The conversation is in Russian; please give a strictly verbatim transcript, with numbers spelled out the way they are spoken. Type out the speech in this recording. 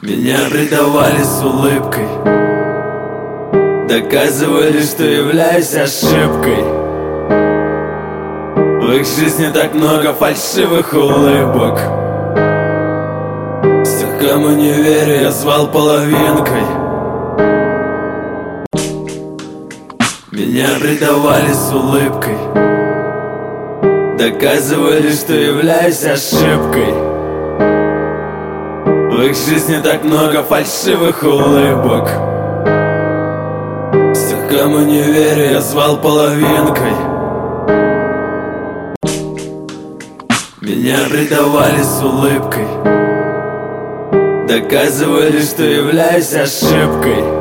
Меня предавали с улыбкой, доказывали, что являюсь ошибкой. В их жизни так много фальшивых улыбок. Всех, кому не верю, я звал половинкой. Меня предавали с улыбкой, доказывали, что являюсь ошибкой. В их жизни так много фальшивых улыбок. Всех, кому не верю, я звал половинкой. Меня предавали с улыбкой, доказывали, что являюсь ошибкой.